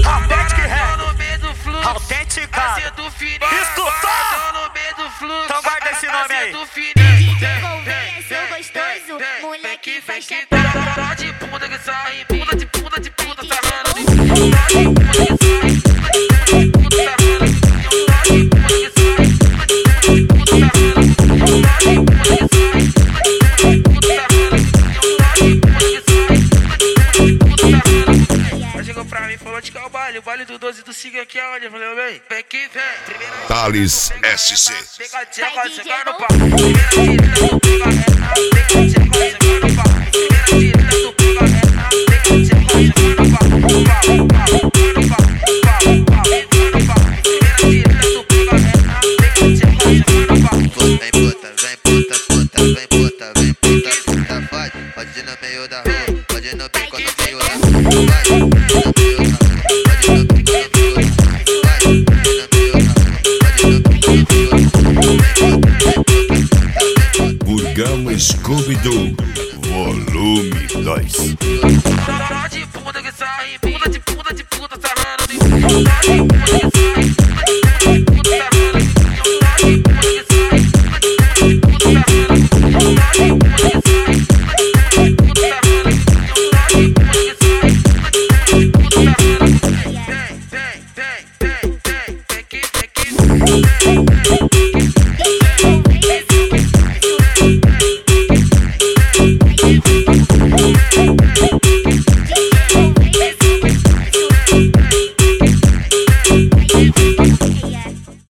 Authentic rap. no meio do fluxo. Autenticado. Azedo fininho. Escutou? no meio do fluxo. Então guarda esse nome aí. Azedo fininho. Devolver seu gostoso, moleque faixa Tá de bunda que sai, bunda de bunda de bunda sarrando. Tá de bunda que sai, bunda de bunda sarrando. Tá de bunda que sai, bunda de bunda sarrando. Tá de bunda que sai, bunda de bunda sarrando. Ela chegou pra mim e falou de que é o baile do 12 do Siga aqui aonde? Eu falei, vem, vem aqui, vem. Primeira Thales SC. pegadinha, vai chegar no pau. Primeira direita do pegadinha, vai chegar no pau. Primeira direita do pegadinha, vai chegar no pau. Pode ir no meio da rua, pode ir no beco no meio da rua. Vai, no meio da rua, pode ir no beco no meio da rua. Vai, no meio da rua, pode ir no beco no meio da rua. Burgão Scooby-Doo, volume 2. Tá de bunda que sai,